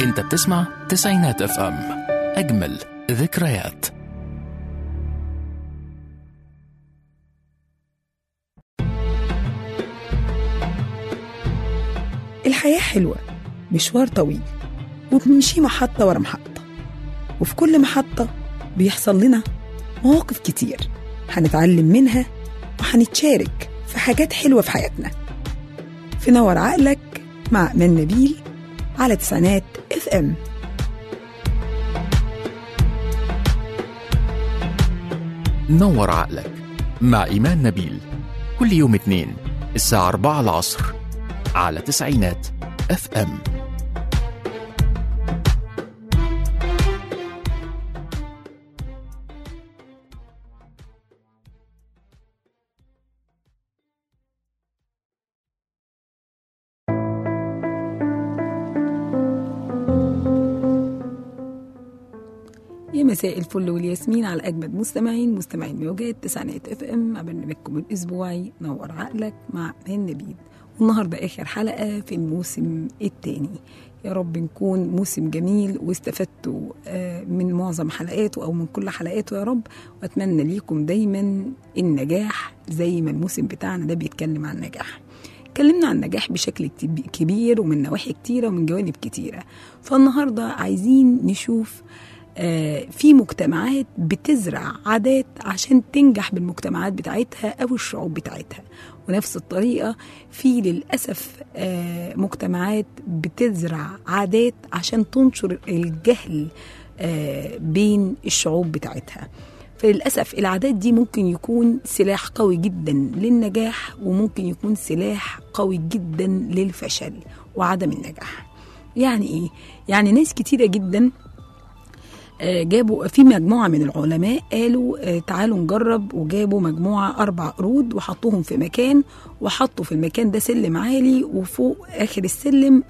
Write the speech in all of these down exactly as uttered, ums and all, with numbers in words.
انت بتسمع تسعينات اف ام، اجمل ذكريات. الحياة حلوة، مشوار طويل وبنمشي محطة ورا محطة، وفي كل محطة بيحصل لنا مواقف كتير هنتعلم منها وهنتشارك في حاجات حلوة في حياتنا. في نور عقلك مع من نبيل على تسعينات اف ام. نور عقلك مع إيمان نبيل كل يوم اثنين الساعة أربعة العصر على تسعينات اف ام. يا مساء الفل والياسمين على أجمد مستمعين مستمعين موجات تسعينات اف ام مع برنامجكم الأسبوعي نور عقلك مع من نبيل. والنهاردة آخر حلقة في الموسم الثاني. يا رب نكون موسم جميل واستفدتوا من معظم حلقاته أو من كل حلقاته يا رب، وأتمنى ليكم دايما النجاح زي ما الموسم بتاعنا ده بيتكلم عن النجاح. اتكلمنا عن النجاح بشكل كبير ومن نواحي كتيرة ومن جوانب كتيرة. فالنهاردة عايزين نشوف في مجتمعات بتزرع عادات عشان تنجح بالمجتمعات بتاعتها أو الشعوب بتاعتها، ونفس الطريقة في للأسف مجتمعات بتزرع عادات عشان تنشر الجهل بين الشعوب بتاعتها. فللأسف العادات دي ممكن يكون سلاح قوي جدا للنجاح، وممكن يكون سلاح قوي جدا للفشل وعدم النجاح. يعني إيه؟ يعني ناس كتيرة جدا جابوا في مجموعة من العلماء قالوا تعالوا نجرب، وجابوا مجموعة أربع قرود وحطوهم في مكان، وحطوا في المكان ده سلم عالي وفوق آخر السلم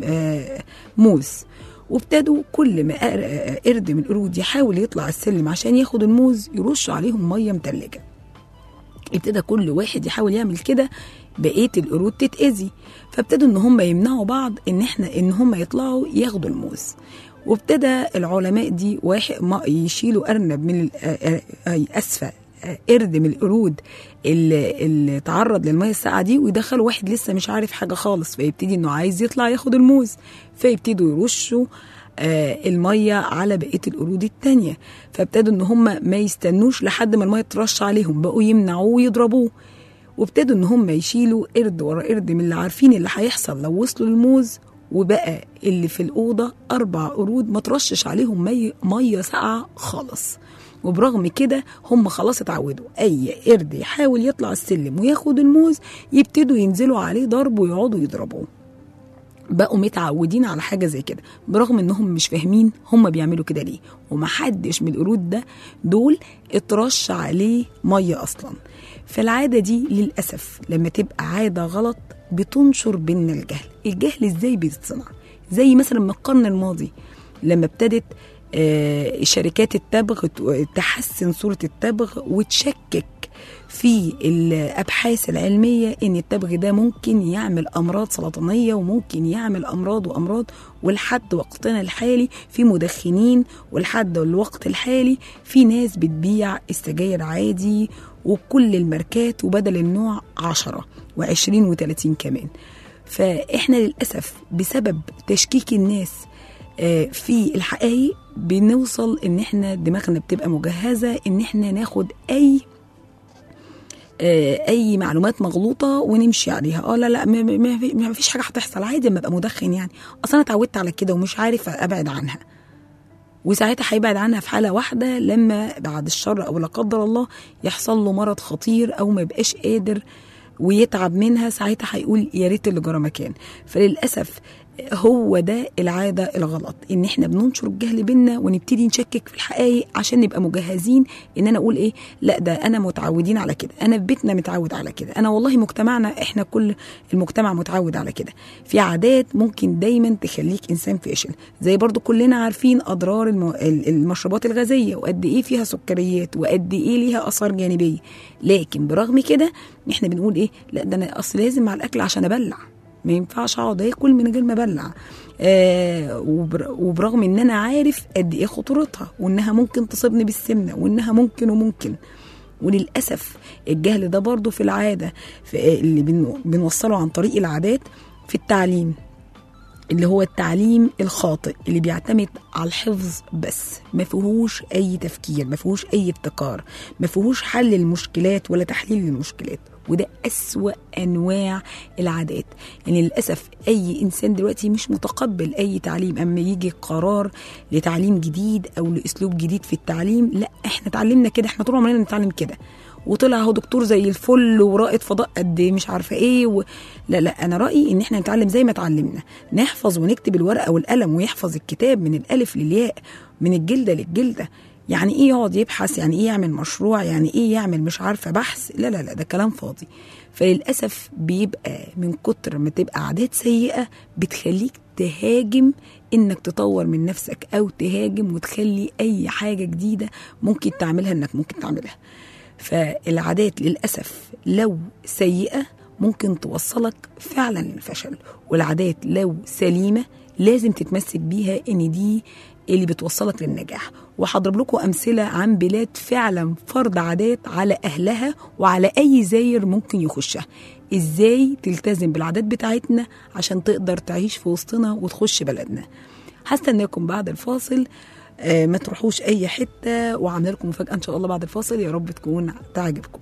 موز، وابتدوا كل ما قرد من القرود يحاول يطلع السلم عشان ياخد الموز يرش عليهم مية متلجة. ابتدى كل واحد يحاول يعمل كده، بقية القرود تتأذي، فابتدوا ان هم يمنعوا بعض ان احنا ان هم يطلعوا ياخدوا الموز. وابتدى العلماء دي واحد ما يشيلوا أرنب من أسفة قرد من القرود اللي, اللي تعرض للمية الساقعة دي، ويدخلوا واحد لسه مش عارف حاجة خالص، فيبتدي انه عايز يطلع ياخد الموز، فيبتدوا يرشوا آه المية على بقية القرود التانية. فابتدوا ان هم ما يستنوش لحد ما المية ترش عليهم، بقوا يمنعوه ويضربوه. وابتدوا ان هم يشيلوا قرد ورا قرد من اللي عارفين اللي هيحصل لو وصلوا الموز، وبقى اللي في الأوضة أربع قرود ما ترشش عليهم مي مية ساقعة خالص. وبرغم كده هم خلاص اتعودوا أي قرد يحاول يطلع السلم وياخد الموز يبتدوا ينزلوا عليه ضرب ويقعدوا يضربوه. بقوا متعودين على حاجة زي كده، برغم انهم مش فاهمين هم بيعملوا كده ليه، ومحدش من القرود ده دول اترش عليه مية أصلا. فالعادة دي للأسف لما تبقى عادة غلط بتنشر بيننا الجهل. الجهل ازاي بيتصنع؟ زي مثلا من القرن الماضي لما ابتدت آه شركات التبغ تحسن صورة التبغ وتشكك في الأبحاث العلمية إن التبغ ده ممكن يعمل أمراض سرطانية وممكن يعمل أمراض وأمراض. ولحد وقتنا الحالي في مدخنين، ولحد الوقت الحالي في ناس بتبيع السجاير عادي وكل الماركات، وبدل النوع عشرة وعشرين وثلاثين كمان. فإحنا للأسف بسبب تشكيك الناس في الحقائق بنوصل إن إحنا دماغنا بتبقى مجهزة إن إحنا ناخد أي اي معلومات مغلوطه ونمشي عليها. اه لا لا ما فيش حاجه هتحصل، عادي اما ابقى مدخن، يعني اصلا انا اتعودت على كده ومش عارف ابعد عنها. وساعتها هيبعد عنها في حاله واحده لما بعد الشر او لا قدر الله يحصل له مرض خطير او ما يبقاش قادر ويتعب منها، ساعتها هيقول يا ريت اللي جرى مكان. فللاسف هو ده العادة الغلط، ان احنا بننشر الجهل بينا ونبتدي نشكك في الحقائق عشان نبقى مجهزين ان انا اقول ايه، لا ده انا متعودين على كده، انا في بيتنا متعود على كده، انا والله مجتمعنا احنا كل المجتمع متعود على كده. في عادات ممكن دايما تخليك انسان فاشل، زي برضو كلنا عارفين اضرار المو... المشروبات الغازية وقد ايه فيها سكريات وقد ايه ليها اثار جانبية. لكن برغم كده احنا بنقول ايه، لا ده انا اصل لازم مع الاكل عشان ابلع، ما ينفعش اقعد اكل من غير ما ابلع. آه وبرغم ان انا عارف قد ايه خطورتها وانها ممكن تصيبني بالسمنه وانها ممكن وممكن. وللاسف الجهل ده برضو في العاده في اللي بنوصله عن طريق العادات في التعليم، اللي هو التعليم الخاطئ اللي بيعتمد على الحفظ بس، ما فيهوش اي تفكير، ما فيهوش اي ابتكار، ما فيهوش حل المشكلات ولا تحليل المشكلات. وده أسوأ أنواع العادات. يعني للأسف أي إنسان دلوقتي مش متقبل أي تعليم. أما يجي قرار لتعليم جديد أو لأسلوب جديد في التعليم، لا إحنا تعلمنا كده، إحنا طول عمرنا نتعلم كده، وطلع هو دكتور زي الفل ورائد فضاء قد مش عارفه ايه و... لا لا انا رايي ان احنا نتعلم زي ما اتعلمنا، نحفظ ونكتب الورقه والقلم ويحفظ الكتاب من الالف للياء، من الجلده للجلده. يعني ايه يقعد يبحث، يعني ايه يعمل مشروع، يعني ايه يعمل مش عارفه بحث، لا لا لا ده كلام فاضي. فللاسف بيبقى من كتر ما تبقى عادات سيئه بتخليك تهاجم انك تطور من نفسك، او تهاجم وتخلي اي حاجه جديده ممكن تعملها انك ممكن تعملها. فالعادات للأسف لو سيئة ممكن توصلك فعلا للفشل، والعادات لو سليمة لازم تتمسك بيها ان دي اللي بتوصلك للنجاح. وهضرب لكم أمثلة عن بلاد فعلا فرض عادات على أهلها وعلى أي زاير ممكن يخشها. إزاي تلتزم بالعادات بتاعتنا عشان تقدر تعيش في وسطنا وتخش بلدنا. هستناكم بعد الفاصل، آه ما تروحوش اي حته، وعامله لكم مفاجاه ان شاء الله بعد الفاصل، يا رب تكون تعجبكم.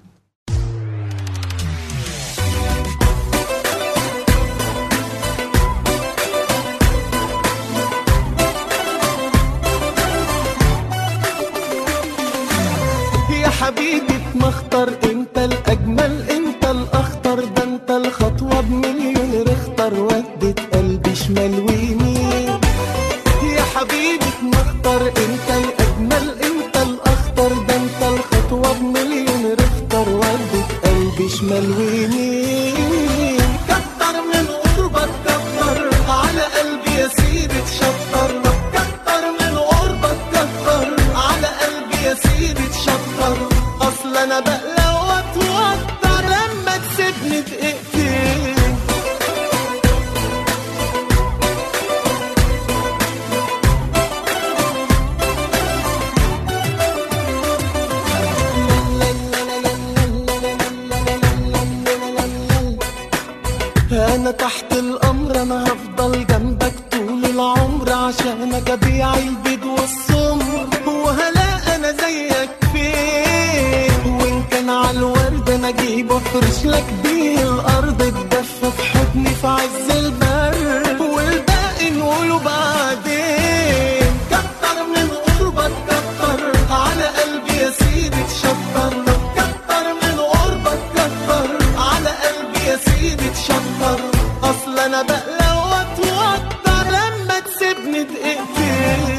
يا حبيبي مختار انت الاجمل انت الاخطر، ده انت الخطوه بمليون رختر، ودت قلبي شمال ويمين. يا حبيبي مختار انت الاجمل انت الاخطر، ده انت الخطوه بمليون رختر، ودت قلبي شمال ويمين. كتر من قربك كتر على قلبي يا سيدي تشطر، كتر من قربك كتر على قلبي يا سيدي تشطر. اصل انا بقلق واتوتر لما تسيبني دقيقتين. أنا تحت الأمر، أنا هفضل جنبك طول العمر، عشانك أبيع البيض والسمر، وهلا أنا زيك فين. وإن كان عالورد أنا أجيب وأفرش لك بيه الأرض، تدفى في حضني في عز البر، والباقي نقوله بعدين. كتر من قربك كتر على قلبي يا سيدي تشطر، كتر من قربك كتر على قلبي يا سيدي تشطر. اصل انا بقلق واتوتر لما تسيبني دقيقتين.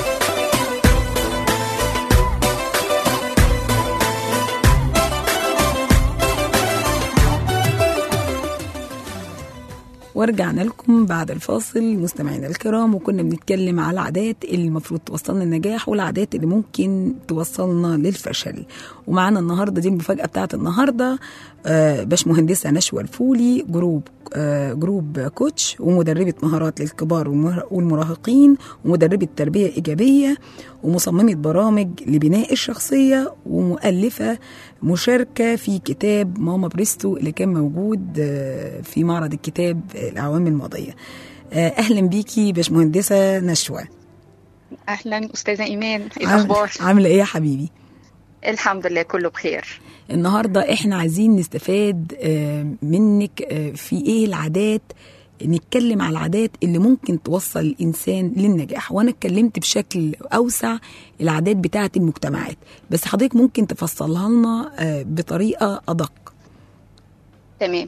ورجعنا لكم بعد الفاصل مستمعينا الكرام، وكنا بنتكلم على العادات اللي المفروض توصلنا النجاح والعادات اللي ممكن توصلنا للفشل. ومعانا النهارده دي المفاجأة بتاعت النهارده، آه باشمهندسة نشوى الفولي، جروب آه جروب كوتش ومدربة مهارات للكبار والمراهقين ومدربة تربية إيجابية ومصممة برامج لبناء الشخصية ومؤلفة مشاركة في كتاب ماما بريستو اللي كان موجود آه في معرض الكتاب الأعوام الماضية. آه أهلا بيكي باشمهندسة نشوى. أهلا أستاذة إيمان، إيه الأخبار؟ عاملة إيه يا حبيبي؟ الحمد لله كله بخير. النهاردة احنا عايزين نستفاد منك في ايه العادات، نتكلم على العادات اللي ممكن توصل الإنسان للنجاح. وانا اتكلمت بشكل أوسع العادات بتاعة المجتمعات، بس حضرتك ممكن تفصلها لنا بطريقة أدق. تمام.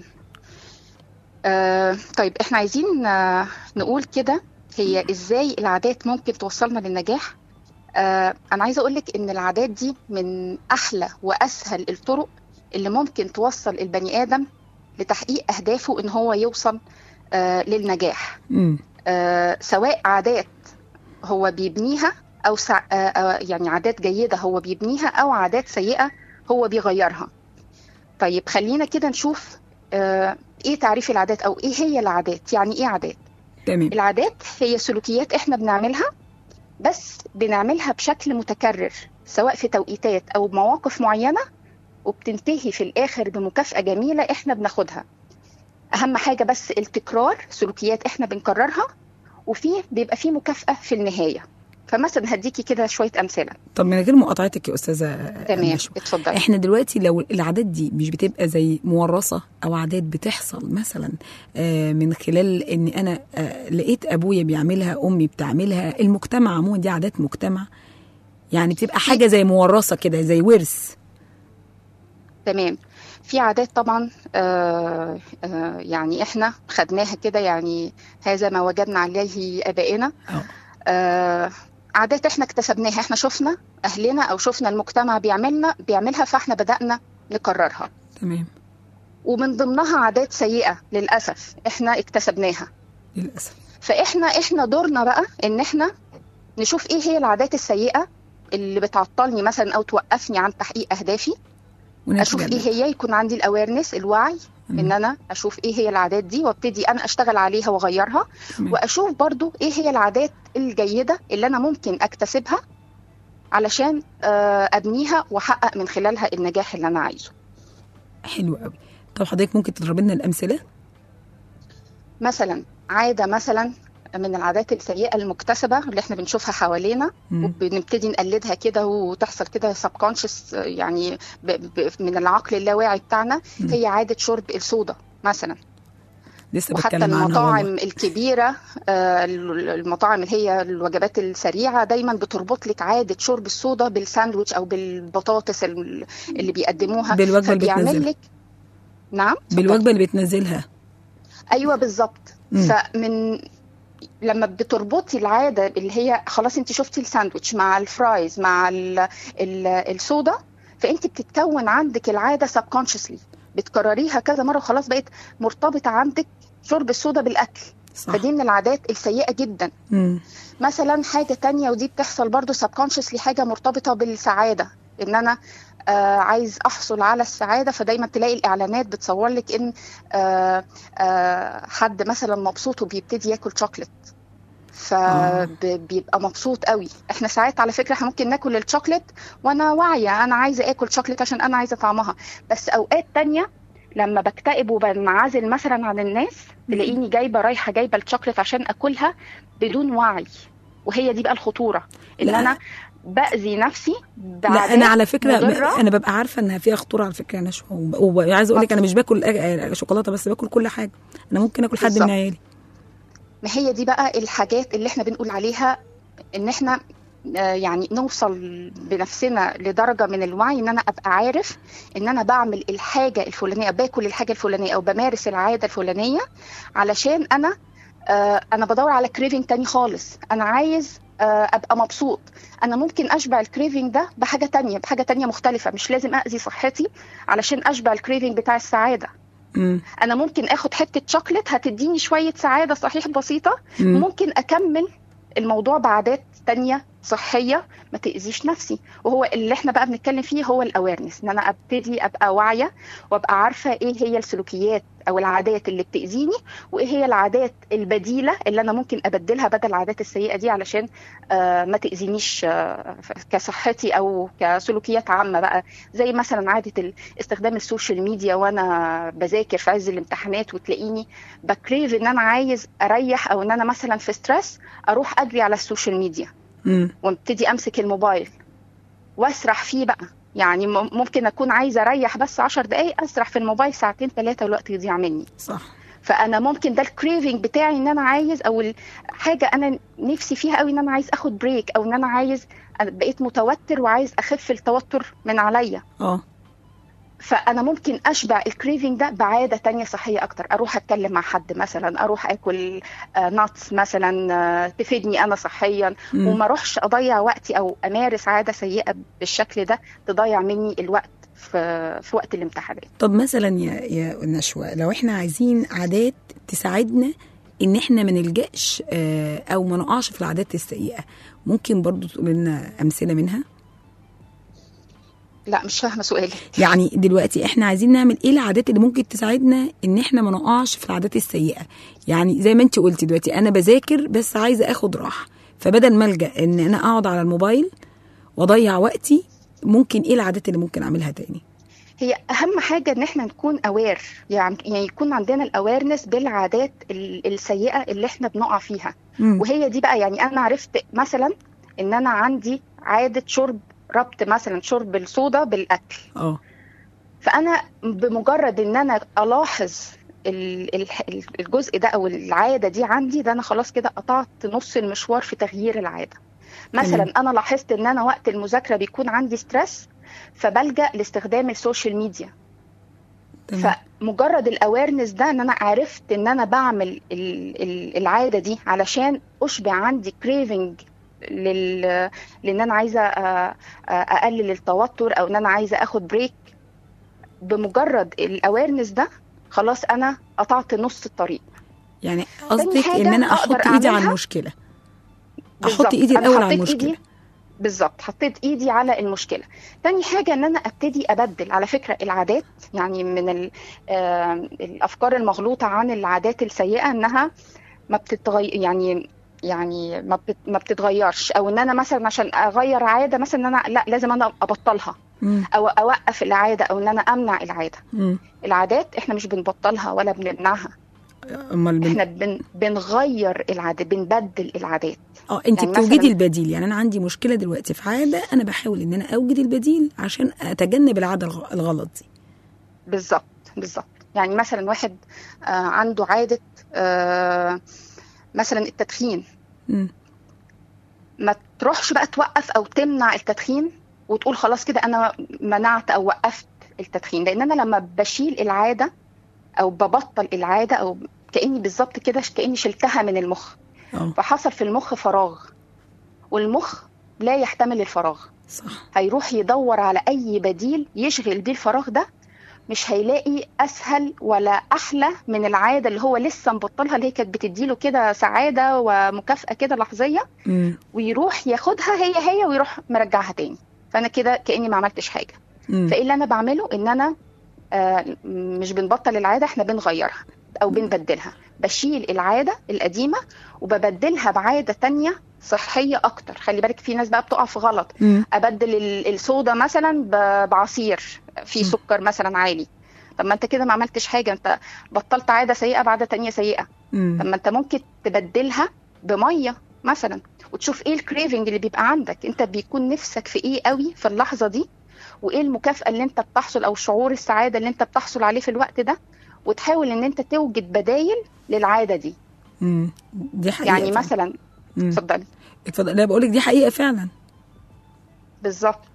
آه طيب احنا عايزين آه نقول كده هي ازاي العادات ممكن توصلنا للنجاح. آه أنا عايزة أقولك إن العادات دي من أحلى وأسهل الطرق اللي ممكن توصل البني آدم لتحقيق أهدافه إن هو يوصل آه للنجاح. آه سواء عادات هو بيبنيها أو سع... آه يعني عادات جيدة هو بيبنيها أو عادات سيئة هو بيغيرها. طيب خلينا كده نشوف آه ايه تعريف العادات او ايه هي العادات؟ يعني ايه عادات؟ تمام. العادات هي سلوكيات احنا بنعملها، بس بنعملها بشكل متكرر سواء في توقيتات او مواقف معينة، وبتنتهي في الاخر بمكافأة جميلة احنا بناخدها. اهم حاجة بس التكرار، سلوكيات احنا بنكررها وفيه بيبقى فيه مكافأة في النهاية. فمثلا هديكي كده شوية أمثلة. طب من غير مقاطعتك يا أستاذة تمام، نشوى، اتفضلي. احنا دلوقتي لو العادات دي مش بتبقى زي موراثة أو عادات بتحصل مثلا آه من خلال إن أنا آه لقيت أبويا بيعملها، أمي بتعملها، المجتمع عموما، دي عادات مجتمع، يعني بتبقى حاجة زي موراثة كده، زي ورث. تمام. في عادات طبعا آه آه يعني احنا خدناها كده، يعني هذا ما وجدنا عليه آبائنا. آه عادات احنا اكتسبناها، احنا شفنا اهلنا او شفنا المجتمع بيعملنا بيعملها فاحنا بدأنا نكررها. تمام. ومن ضمنها عادات سيئة للأسف احنا اكتسبناها للأسف. فاحنا احنا دورنا بقى ان احنا نشوف ايه هي العادات السيئة اللي بتعطلني مثلا او توقفني عن تحقيق اهدافي. اشوف ايه هي، يكون عندي الاويرنس، الوعي، مم. ان انا اشوف ايه هي العادات دي وابتدي انا اشتغل عليها واغيرها. مم. واشوف برضو ايه هي العادات الجيدة اللي انا ممكن اكتسبها علشان ابنيها واحقق من خلالها النجاح اللي انا عايزه. حلو قوي. طب حضرتك ممكن تضرب لنا الامثله؟ مثلا عاده مثلا من العادات السيئه المكتسبه اللي احنا بنشوفها حوالينا، مم. وبنبتدي نقلدها كده وتحصل كده سبكونشس، يعني ب ب من العقل اللاواعي بتاعنا. مم. هي عاده شرب الصودا مثلا. لسه وحتى المطاعم الكبيره، المطاعم اللي هي الوجبات السريعه دايما بتربط لك عاده شرب الصودا بالساندويتش او بالبطاطس اللي بيقدموها، بالوجبه اللي بيعمل لك. نعم، بالوجبه اللي بتنزلها. ايوه بالظبط. فمن لما بتربطي العاده اللي هي خلاص انت شفتي الساندويتش مع الفرايز مع ال ال الصودا، فانت بتتكون عندك العاده سبكونشسلي، بتكرريها كذا مره وخلاص بقت مرتبطه عندك شرب الصودا بالاكل. صح. فدي من العادات السيئه جدا. مم. مثلا حاجه تانية ودي بتحصل برضو سبكونشسلي، حاجه مرتبطه بالسعاده، ان انا آه عايز احصل على السعاده، فدايما تلاقي الاعلانات بتصور لك ان آه آه حد مثلا مبسوط وبيبتدي ياكل شوكليت، فبيبقى مبسوط قوي. احنا ساعات على فكره احنا ممكن ناكل الشوكليت وانا واعيه انا عايزه اكل شوكليت عشان انا عايزه طعمها، بس اوقات تانية لما بكتئب وبنعزل مثلا عن الناس تلاقيني جايبه رايحه جايبه الشوكليت عشان اكلها بدون وعي. وهي دي بقى الخطوره، ان لا. انا باذي نفسي. لا انا على فكره مضرة. انا ببقى عارفه انها فيها خطوره على فكره. انا شو وعايزه اقول لك انا مش باكل شوكولاته بس، باكل كل حاجه. انا ممكن اكل حد من عيالي. ما هي دي بقى الحاجات اللي احنا بنقول عليها ان احنا يعني نوصل بنفسنا لدرجه من الوعي، ان انا ابقى عارف ان انا بعمل الحاجه الفلانيه، باكل الحاجه الفلانيه او بمارس العاده الفلانيه علشان انا آه انا بدور على كريفنج تاني خالص. انا عايز آه ابقى مبسوط. انا ممكن اشبع الكريفنج ده بحاجه تانية بحاجه تانية مختلفه، مش لازم اذي صحتي علشان اشبع الكريفنج بتاع السعاده. مم. انا ممكن اخد حته شوكليت هتديني شويه سعاده صحيح بسيطه، مم. ممكن اكمل الموضوع بعادات تانية صحية ما تأذيش نفسي. وهو اللي احنا بقى بنتكلم فيه هو الأويرنس، ان انا ابتدي ابقى واعية وابقى عارفة ايه هي السلوكيات او العادات اللي بتأذيني، وايه هي العادات البديلة اللي انا ممكن ابدلها بدل العادات السيئة دي علشان آه ما تأذينيش آه كصحتي او كسلوكيات عامة بقى. زي مثلا عادة استخدام السوشيال ميديا وانا بذاكر في عز الامتحانات، وتلاقيني بكريف ان انا عايز اريح، او ان انا مثلا في ستريس اروح اجري على السوشيال ميديا وابتدي امسك الموبايل واسرح فيه بقى. يعني ممكن اكون عايزه اريح بس عشر دقايق، اسرح في الموبايل ساعتين ثلاثه والوقت يضيع مني. صح. فانا ممكن ده الكريفنج بتاعي، ان انا عايز، او الحاجه انا نفسي فيها قوي ان انا عايز اخد بريك، او ان انا عايز، أنا بقيت متوتر وعايز اخف التوتر من عليا. اه فانا ممكن اشبع الكريفنج ده بعاده تانية صحيه اكتر. اروح اتكلم مع حد مثلا، اروح اكل ناتس مثلا تفيدني انا صحيا، مم. وما اروحش اضيع وقتي او امارس عاده سيئه بالشكل ده تضيع مني الوقت في في وقت الامتحانات. طب مثلا يا يا نشوى، لو احنا عايزين عادات تساعدنا ان احنا ما نلجاش او ما نقعش في العادات السيئه، ممكن برضو تقول لنا امثله منها؟ لا مش فاهمه سؤالك. يعني دلوقتي احنا عايزين نعمل ايه العادات اللي ممكن تساعدنا ان احنا ما نقعش في العادات السيئه. يعني زي ما انت قلتي دلوقتي انا بذاكر بس عايزه اخد راحه، فبدل ما الجا ان انا اقعد على الموبايل واضيع وقتي، ممكن ايه العادات اللي ممكن اعملها تاني؟ هي اهم حاجه ان احنا نكون اوير، يعني يعني يكون عندنا الاويرنس بالعادات السيئه اللي احنا بنقع فيها. م. وهي دي بقى، يعني انا عرفت مثلا ان انا عندي عاده شرب ربط مثلا شرب الصودا بالاكل. اه فانا بمجرد ان انا الاحظ الجزء ده او العاده دي عندي، ده انا خلاص كده قطعت نص المشوار في تغيير العاده. مثلا انا لاحظت ان انا وقت المذاكره بيكون عندي ستريس، فبلجأ لاستخدام السوشيال ميديا. تمام. فمجرد الاويرنس ده ان انا عرفت ان انا بعمل العاده دي علشان اشبع عندي كريفنج لل لان انا عايزه اقلل التوتر او ان انا عايزه اخد بريك، بمجرد الاويرنس ده خلاص انا قطعت نص الطريق. يعني قصدك ان انا احط ايدي على المشكله، احط ايدي الاول على المشكله. بالظبط، حطيت ايدي على المشكله. تاني حاجه ان انا ابتدي ابدل. على فكره العادات يعني من الافكار المغلوطه عن العادات السيئه انها ما بتتغير، يعني يعني ما ما بتتغيرش، او ان انا مثلا عشان اغير عاده مثلا ان انا لا لازم انا ابطلها مم. او اوقف العاده او ان انا امنع العاده. مم. العادات احنا مش بنبطلها ولا بنمنعها، امال بن... احنا بن... بنغير العادات، بنبدل العادات. اه انت يعني بتوجدي مثلاً... البديل. يعني انا عندي مشكله دلوقتي في عاده، انا بحاول ان انا اوجد البديل عشان اتجنب العاده الغلط دي. بالظبط بالظبط. يعني مثلا واحد آه عنده عاده آه مثلا التدخين، م. ما تروحش بقى توقف او تمنع التدخين وتقول خلاص كده انا منعت او وقفت التدخين، لان انا لما بشيل العاده او ببطل العاده او كاني بالظبط كده كاني شلتها من المخ، أوه. فحصل في المخ فراغ، والمخ لا يحتمل الفراغ. صح. هيروح يدور على اي بديل يشغل بيه الفراغ ده، مش هيلاقي اسهل ولا احلى من العاده اللي هو لسه مبطلها، اللي هي كانت بتديله كده سعاده ومكافاه كده لحظيه، م. ويروح ياخدها هي هي ويروح مرجعها تاني. فانا كده كاني ما عملتش حاجه. م. فايه اللي انا بعمله؟ ان انا آه مش بنبطل العاده، احنا بنغيرها او بنبدلها. بشيل العاده القديمه وببدلها بعاده تانية صحيه اكتر. خلي بالك في ناس بقى بتقع في غلط، م. ابدل الصودا مثلا بعصير في سكر مثلا عالي. طب ما انت كده ما عملتش حاجه، انت بطلت عاده سيئه بعاده تانية سيئه. م. طب ما انت ممكن تبدلها بميه مثلا، وتشوف ايه الكريفنج اللي بيبقى عندك، انت بيكون نفسك في ايه قوي في اللحظه دي، وايه المكافاه اللي انت بتحصل او شعور السعاده اللي انت بتحصل عليه في الوقت ده، وتحاول ان انت توجد بدايل للعاده دي. امم دي حقيقه. يعني فعلا. مثلا اتفضلي. اتفضلي. لا بقول لك دي حقيقه فعلا. بالظبط.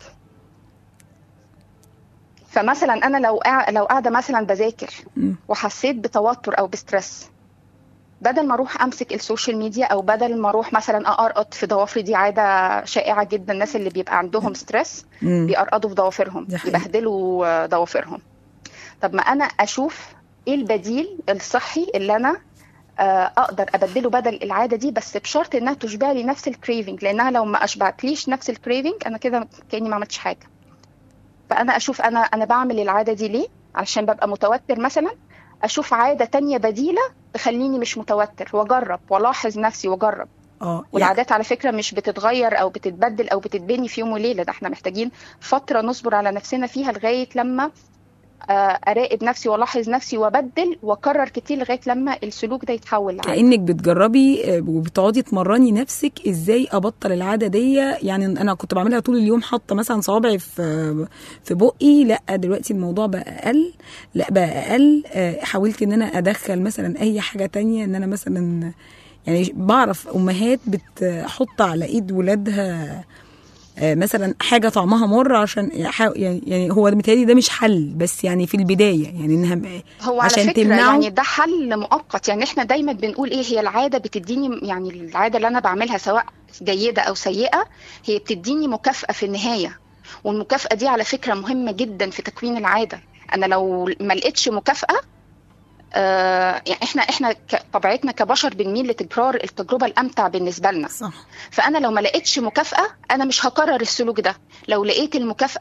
فمثلا انا لو لو قاعده مثلا بذاكر وحسيت بتوتر او بستريس، بدل ما اروح امسك السوشيال ميديا او بدل ما اروح مثلا اقرقط في ضوافري، دي عاده شائعه جدا، الناس اللي بيبقى عندهم ستريس بيقرقطوا في ضوافرهم، يبهدلوا ضوافرهم. طب ما انا اشوف ايه البديل الصحي اللي انا اقدر ابدله بدل العاده دي، بس بشرط انها تشبع لي نفس الكريفنج، لانها لو ما اشبعتليش نفس الكريفنج انا كده كاني ما عملتش حاجه. فانا اشوف انا انا بعمل العاده دي ليه، علشان ببقى متوتر مثلا، اشوف عاده تانية بديله تخليني مش متوتر، واجرب والاحظ نفسي واجرب. اه والعادات على فكره مش بتتغير او بتتبدل او بتتبني في يوم وليله، ده احنا محتاجين فتره نصبر على نفسنا فيها لغايه لما اراقب نفسي والاحظ نفسي وابدل واكرر كتير لغايه لما السلوك ده يتحول لعاده. كانك بتجربي وبتقعدي تمرني نفسك ازاي ابطل العاده دي. يعني انا كنت بعملها طول اليوم، حاطه مثلا صوابعي في في بقي، لا دلوقتي الموضوع بقى اقل، لا بقى اقل. حاولت ان انا ادخل مثلا اي حاجه تانية، ان انا مثلا يعني بعرف امهات بتحط على ايد ولادها مثلا حاجه طعمها مر عشان يعني يعني هو متهيألي ده مش حل، بس يعني في البدايه يعني انها هو عشان على فكره تمنعه. يعني ده حل مؤقت. يعني احنا دايما بنقول ايه هي العاده بتديني، يعني العاده اللي انا بعملها سواء جيده او سيئه هي بتديني مكافاه في النهايه، والمكافاه دي على فكره مهمه جدا في تكوين العاده. انا لو ما لقيتش مكافاه آه يعني احنا احنا طبيعتنا كبشر بنميل لتكرار التجربه الامتع بالنسبه لنا. صح. فانا لو ما لقيتش مكافاه انا مش هكرر السلوك ده. لو لقيت المكافاه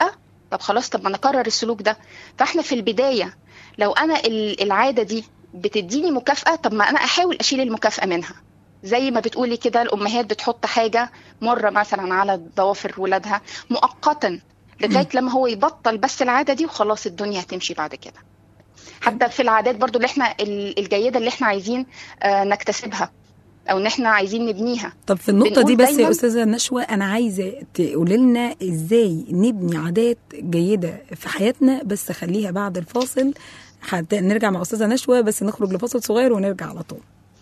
طب خلاص، طب ما نكرر السلوك ده. فاحنا في البداية لو انا العادة دي بتديني مكافأة، طب ما انا احاول اشيل المكافأة منها. زي ما بتقولي كده الامهات بتحط حاجة مرة مثلا على ضوافر ولادها مؤقتا لغاية لما هو يبطل بس العادة دي، وخلاص الدنيا هتمشي بعد كده. حتى في العادات برضو اللي احنا الجيدة اللي احنا عايزين نكتسبها او ان احنا عايزين نبنيها. طب في النقطة دي بس يا استاذة نشوى، انا عايزة تقولي لنا ازاي نبني عادات جيدة في حياتنا، بس خليها بعد الفاصل. حتى نرجع مع استاذة نشوى، بس نخرج لفاصل صغير ونرجع على طول.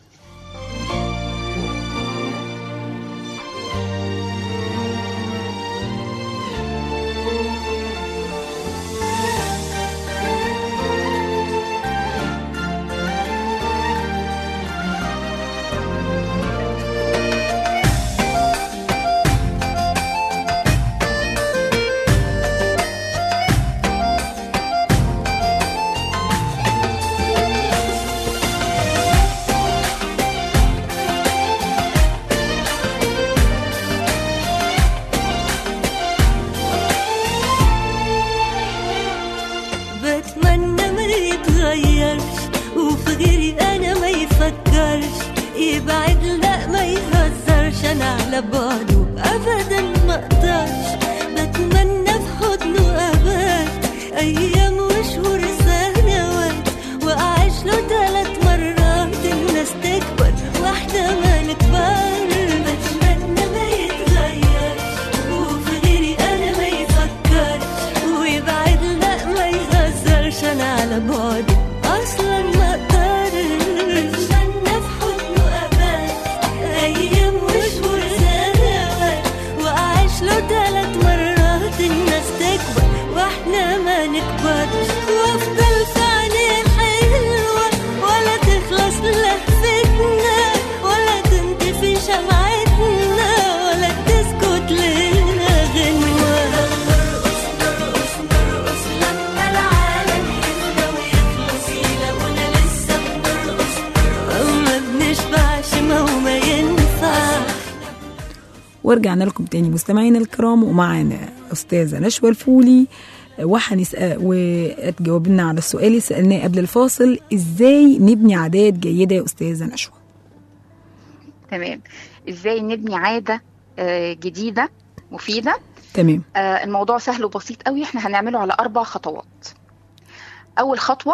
ورجعنا لكم تاني مستمعين الكرام، ومعانا أستاذة نشوى الفولي، وهنسأل وتجاوب لنا على السؤال اللي سألناه قبل الفاصل، إزاي نبني عادات جيدة يا أستاذة نشوى؟ تمام. إزاي نبني عادة جديدة مفيدة؟ تمام. آه الموضوع سهل وبسيط قوي، احنا هنعمله على أربع خطوات. أول خطوة،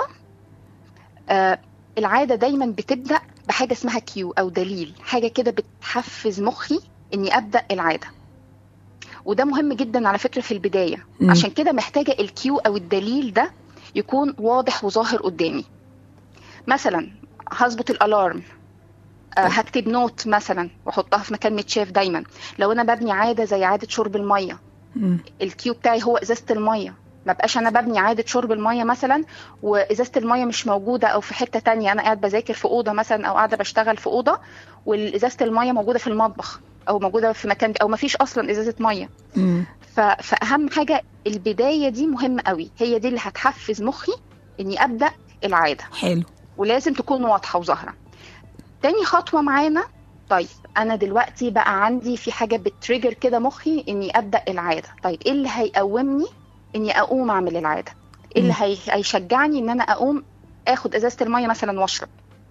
آه العادة دايما بتبدأ بحاجة اسمها كيو أو دليل، حاجة كده بتحفز مخي إني أبدأ العادة، وده مهم جدا على فكرة في البداية. م. عشان كده محتاجة الكيو أو الدليل ده يكون واضح وظاهر قدامي. مثلا هظبط الألارم، أه هكتب نوت مثلا واحطها في مكان متشاف دايما. لو أنا ببني عادة زي عادة شرب المية، م. الكيو بتاعي هو إزازة المية. ما بقاش أنا ببني عادة شرب المية مثلا وإزازة المية مش موجودة، أو في حتة تانية أنا قاعد بذاكر في أوضة مثلا، أو قاعدة بشتغل في أوضة والإزازة المية موجودة في المطبخ او موجوده في مكان، او ما فيش اصلا ازازه ميه. فاهم حاجه البدايه دي مهمه قوي، هي دي اللي هتحفز مخي اني ابدا العاده. حلو. ولازم تكون واضحه وظاهره. تاني خطوه معانا، طيب انا دلوقتي بقى عندي في حاجه بتريجر كده مخي اني ابدا العاده. طيب ايه اللي هيقومني اني اقوم اعمل العاده؟ ايه اللي هي... هيشجعني ان انا اقوم اخد ازازه الميه مثلا واشرب؟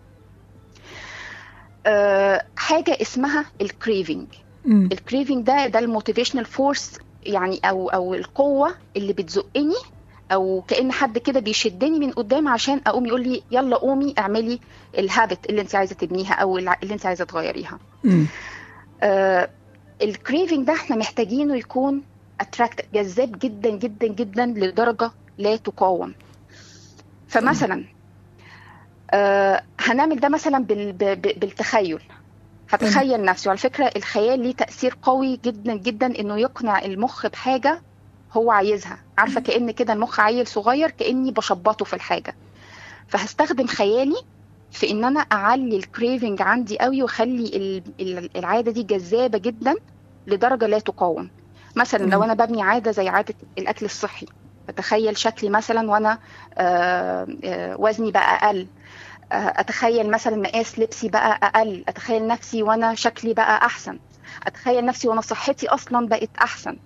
أه حاجة اسمها الكريفينج. الكريفينج ده ده الموتيفيشنال فورس، يعني او او القوة اللي بتزقني، او كأن حد كده بيشدني من قدام عشان اقوم يقول لي يلا قومي اعملي الهابت اللي انت عايزة تبنيها او اللي انت عايزة تغيريها. أه الكريفينج ده احنا محتاجينه يكون اتراكت، جذاب جدا جدا جدا لدرجة لا تقاوم. فمثلا آه هنعمل ده مثلا بالتخيل. هتخيل نفسي، وعلى فكرة الخيال ليه تأثير قوي جدا جدا انه يقنع المخ بحاجة هو عايزها. عارفة كأن كده المخ عيل صغير، كأني بشبطه في الحاجة. فهستخدم خيالي في ان انا اعلي الكريفنج عندي قوي، وخلي العادة دي جذابة جدا لدرجة لا تقاوم. مثلا لو انا ببني عادة زي عادة الاكل الصحي، اتخيل شكلي مثلا وانا آه آه وزني بقى اقل، اتخيل مثلا مقاس لبسي بقى اقل، اتخيل نفسي وانا شكلي بقى احسن، اتخيل نفسي وانا صحتي اصلا بقت احسن.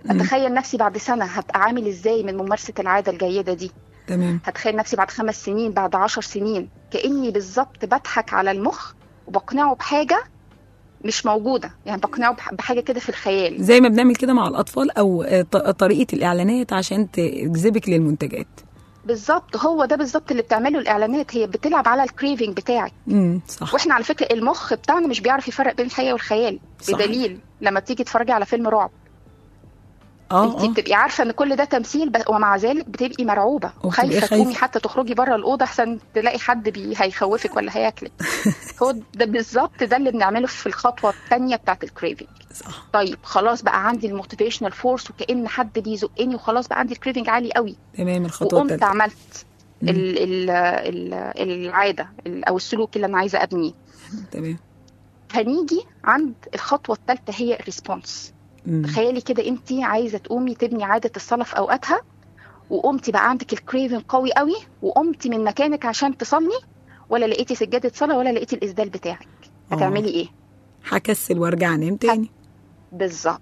اتخيل نفسي بعد سنه هبقى عامل ازاي من ممارسه العاده الجيده دي. تمام. هتخيل نفسي بعد خمس سنين، بعد عشر سنين، كاني بالظبط بضحك على المخ وبقنعه بحاجه مش موجوده، يعني بقنعه بحاجه كده في الخيال، زي ما بنعمل كده مع الاطفال او طريقه الاعلانات عشان تجذبك للمنتجات. بالظبط، هو ده بالظبط اللي بتعمله الاعلانات، هي بتلعب على الكريفنج بتاعك. امم صح. واحنا على فكره المخ بتاعنا مش بيعرف يفرق بين الحقيقه والخيال. صح. بدليل لما تيجي تتفرجي على فيلم رعب، اه انت بتبقي عارفه ان كل ده تمثيل، ومع ذلك بتبقي مرعوبه وخايفه تقومي حتى تخرجي بره الاوضه احسن تلاقي حد بي هيخوفك ولا هياكلك. هو ده بالظبط ده اللي بنعمله في الخطوه الثانيه بتاعت الكريفنج. صح. طيب خلاص بقى عندي الموتيفيشنال فورس وكأن حد بيزقني وخلاص بقى عندي الكريفنج عالي قوي. تمام. الخطوه الثالثه وقمت عملت ال ال ال العاده او السلوك اللي انا عايزه ابنيه. تمام. هنيجي عند الخطوه الثالثه هي الريسبونس. تخيلي كده انت عايزه تقومي تبني عاده الصلاه في اوقاتها، وقمتي بقى عندك الكريفنج قوي قوي، وقمتي من مكانك عشان تصلي، ولا لقيتي سجاده صلاه ولا لقيتي الاسدال بتاعك، هتعملي ايه؟ هكسل وارجع انام تاني. بالظبط.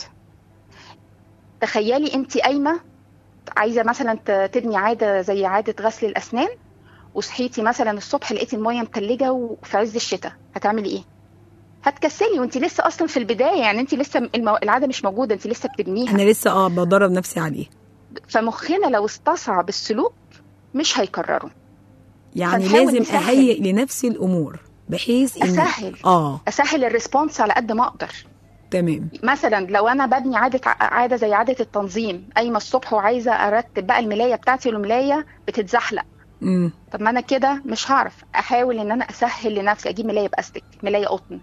تخيلي انت قايمه عايزه مثلا تبني عاده زي عاده غسل الاسنان، وصحيتي مثلا الصبح لقيتي الميه متلجه وفي عز الشتاء، هتعملي ايه؟ هتكسلي وانت لسه اصلا في البدايه، يعني انت لسه المو... العاده مش موجوده، انت لسه بتبنيها، انا لسه اه بدرب نفسي عليه. فمخنا لو استصعب السلوك مش هيكرره. يعني لازم اهيئ لنفسي الامور بحيث ان اسهل اه اسهل الريسبونس على قد ما اقدر. تمام. مثلا لو انا ببني عاده عاده زي عاده التنظيم، قايمه الصبح وعايزه ارتب بقى الملايه بتاعتي، والملايه بتتزحلق، امم طب ما انا كده مش هعرف. احاول ان انا اسهل لنفسي، اجيب ملايه باستك، ملايه قطن،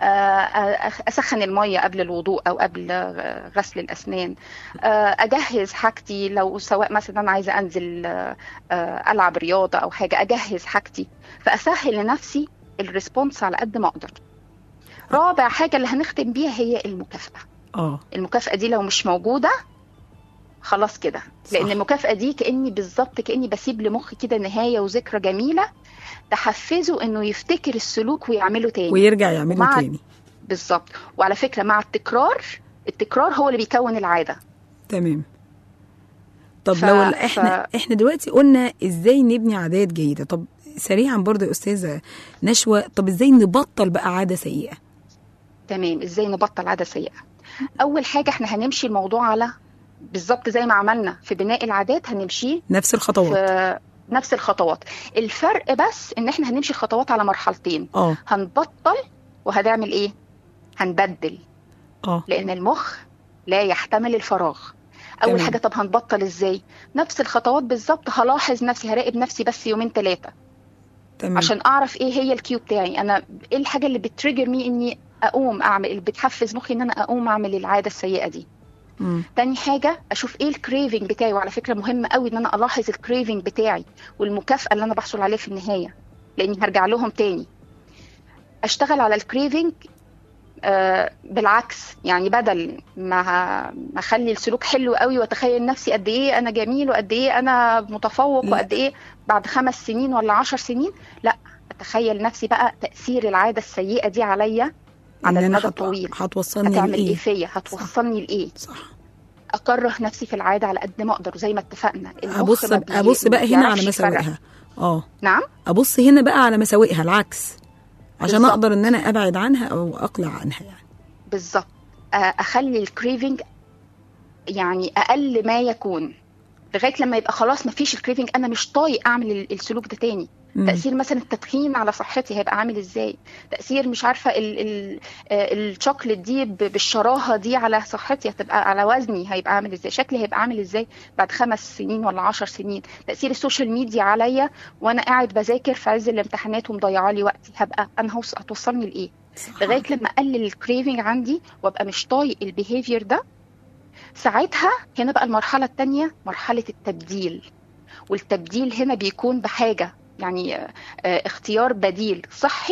اسخن الميه قبل الوضوء او قبل غسل الاسنان، اجهز حاجتي لو سواء مثلا انا عايزه انزل العب رياضه او حاجه، اجهز حاجتي، فاسهل لنفسي الريسبونس على قد ما اقدر. رابع حاجه اللي هنختم بيها هي المكافاه. اه المكافاه دي لو مش موجوده خلاص كده، لان المكافاه دي كاني بالظبط كاني بسيب لمخي كده نهايه وذكرى جميله تحفزه انه يفتكر السلوك ويعمله تاني ويرجع يعمله مع... تاني. بالظبط. وعلى فكره مع التكرار، التكرار هو اللي بيكون العاده. تمام. طب ف... لو احنا ف... احنا دلوقتي قلنا ازاي نبني عادات جيده، طب سريعا برضه يا استاذه نشوى، طب ازاي نبطل بقى عاده سيئه؟ تمام. ازاي نبطل عاده سيئه؟ اول حاجه احنا هنمشي الموضوع على بالظبط زي ما عملنا في بناء العادات، هنمشي نفس الخطوات في نفس الخطوات. الفرق بس ان احنا هنمشي الخطوات على مرحلتين. اه هنبطل وهنعمل ايه؟ هنبدل. اه لان المخ لا يحتمل الفراغ. اول تمام. حاجه طب هنبطل ازاي؟ نفس الخطوات بالظبط. هلاحظ نفسي، هراقب نفسي بس يومين ثلاثه عشان اعرف ايه هي الكيو بتاعي، انا ايه الحاجه اللي بتريجر مي اني اقوم اعمل، اللي بتحفز مخي ان انا اقوم اعمل العاده السيئه دي. مم. تاني حاجة أشوف إيه الكريفنج بتاعي، وعلى فكرة مهم قوي إن أنا ألاحظ الكريفنج بتاعي والمكافأة اللي أنا بحصل عليها في النهاية، لأني هرجع لهم تاني. أشتغل على الكريفنج آه بالعكس، يعني بدل ما ما أخلي السلوك حلو قوي وأتخيل نفسي قد إيه أنا جميل وقد إيه أنا متفوق لا. وقد إيه بعد خمس سنين ولا عشر سنين، لا، أتخيل نفسي بقى تأثير العادة السيئة دي عليا على المدى الطويل. هتوصلني هتعمل لإيه؟ ايه فيا؟ هتوصلني لايه؟ صح. اكره نفسي في العاده على قد ما اقدر زي ما اتفقنا. ابص ابص بقى هنا على مساوئها. اه نعم، ابص هنا بقى على مساوئها العكس عشان بالزبط. اقدر ان انا ابعد عنها او اقلع عنها يعني. بالظبط. اخلي الكريفنج يعني اقل ما يكون لغايه لما يبقى خلاص ما فيش الكريفنج، انا مش طايق اعمل السلوك ده تاني. مم. تاثير مثلا التدخين على صحتي هيبقى عامل ازاي؟ تاثير مش عارفه الشوكليت دي بالشراهه دي على صحتي هتبقى على وزني هيبقى عامل ازاي؟ شكلي هيبقى عامل ازاي بعد خمس سنين ولا عشر سنين؟ تاثير السوشيال ميديا عليا وانا قاعد بذاكر في عز الامتحانات ومضيعه لي وقتي، هبقى انا هتوصلني لايه؟ لغايه لما اقلل الكريفنج عندي وابقى مش طايق البيهيفير ده. ساعتها هنا بقى المرحله الثانيه مرحله التبديل. والتبديل هنا بيكون بحاجه يعني اختيار بديل صحي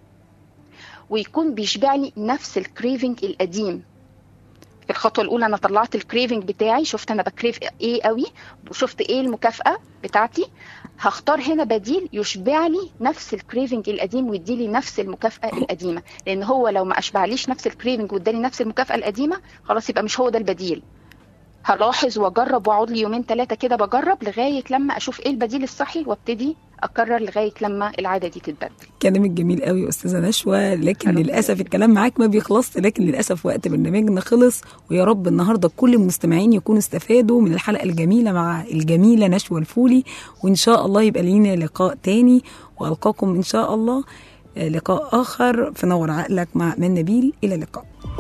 ويكون بيشبعني نفس الكريفنج القديم. في الخطوه الاولى انا طلعت الكريفنج بتاعي، شفت انا بكريف ايه قوي وشفت ايه المكافاه بتاعتي، هختار هنا بديل يشبع لي نفس الكريفنج القديم ويديلي نفس المكافاه القديمه. لان هو لو ما اشبعليش نفس الكريفنج واداني نفس المكافاه القديمه خلاص يبقى مش هو ده البديل. هلاحظ واجرب واقعد لي يومين ثلاثه كده بجرب لغايه لما اشوف ايه البديل الصحي، وابتدي اكرر لغايه لما العاده دي تتبدل. كلامك جميل قوي يا استاذه نشوى، لكن للاسف الكلام معاك ما بيخلصش، لكن للاسف وقت برنامجنا خلص. ويا رب النهارده كل المستمعين يكونوا استفادوا من الحلقه الجميله مع الجميله نشوى الفولي، وان شاء الله يبقى لينا لقاء تاني، والقاكم ان شاء الله لقاء اخر في نور عقلك مع ايمان نبيل. الى اللقاء.